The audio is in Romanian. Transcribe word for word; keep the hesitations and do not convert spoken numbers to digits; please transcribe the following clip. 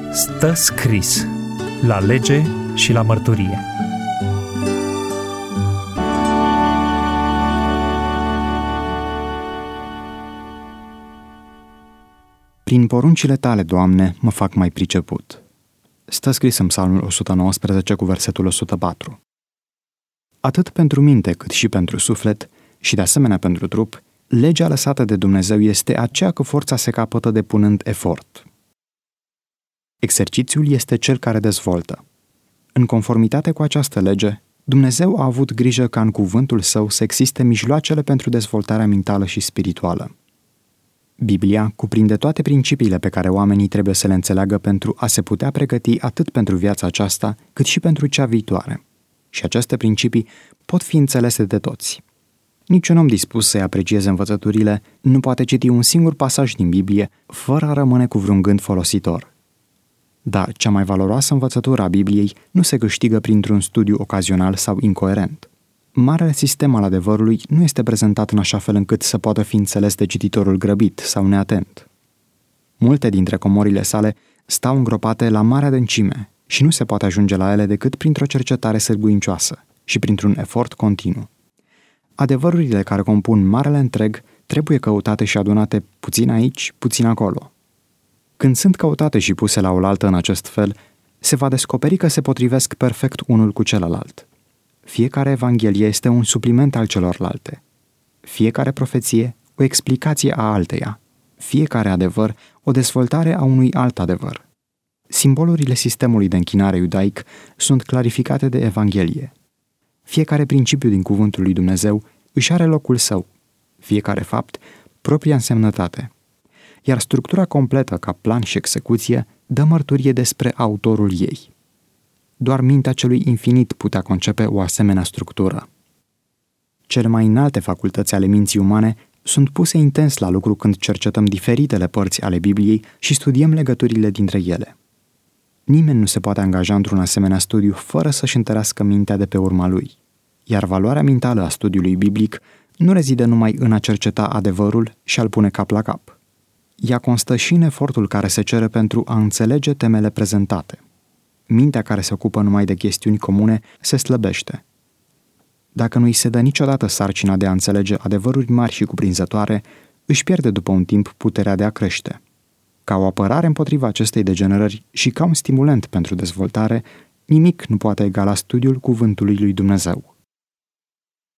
Stă scris la lege și la mărturie. Prin poruncile tale, Doamne, mă fac mai priceput. Stă scris în Psalmul o sută nouăsprezece cu versetul o sută patru. Atât pentru minte cât și pentru suflet și de asemenea pentru trup, legea lăsată de Dumnezeu este aceea că forța se capătă depunând efort. Exercițiul este cel care dezvoltă. În conformitate cu această lege, Dumnezeu a avut grijă ca în cuvântul său să existe mijloacele pentru dezvoltarea mentală și spirituală. Biblia cuprinde toate principiile pe care oamenii trebuie să le înțeleagă pentru a se putea pregăti atât pentru viața aceasta, cât și pentru cea viitoare. Și aceste principii pot fi înțelese de toți. Niciun om dispus să-i aprecieze învățăturile nu poate citi un singur pasaj din Biblie fără a rămâne cu vreun gând folositor. Dar cea mai valoroasă învățătură a Bibliei nu se câștigă printr-un studiu ocazional sau incoerent. Marele sistem al adevărului nu este prezentat în așa fel încât să poată fi înțeles de cititorul grăbit sau neatent. Multe dintre comorile sale stau îngropate la mare adâncime și nu se poate ajunge la ele decât printr-o cercetare sârguincioasă și printr-un efort continuu. Adevărurile care compun marele întreg trebuie căutate și adunate puțin aici, puțin acolo. Când sunt căutate și puse la oaltă în acest fel, se va descoperi că se potrivesc perfect unul cu celălalt. Fiecare evanghelie este un supliment al celorlalte. Fiecare profeție, o explicație a alteia. Fiecare adevăr, o dezvoltare a unui alt adevăr. Simbolurile sistemului de închinare iudaic sunt clarificate de evanghelie. Fiecare principiu din cuvântul lui Dumnezeu își are locul său. Fiecare fapt, propria însemnătate. Iar structura completă ca plan și execuție dă mărturie despre autorul ei. Doar mintea celui infinit putea concepe o asemenea structură. Cele mai înalte facultăți ale minții umane sunt puse intens la lucru când cercetăm diferitele părți ale Bibliei și studiem legăturile dintre ele. Nimeni nu se poate angaja într-un asemenea studiu fără să-și întărească mintea de pe urma lui. Iar valoarea mentală a studiului biblic nu rezidă numai în a cerceta adevărul și a-l pune cap la cap. Ea constă și în efortul care se cere pentru a înțelege temele prezentate. Mintea care se ocupă numai de chestiuni comune se slăbește. Dacă nu îi se dă niciodată sarcina de a înțelege adevăruri mari și cuprinzătoare, își pierde după un timp puterea de a crește. Ca o apărare împotriva acestei degenerări și ca un stimulant pentru dezvoltare, nimic nu poate egala studiul cuvântului lui Dumnezeu.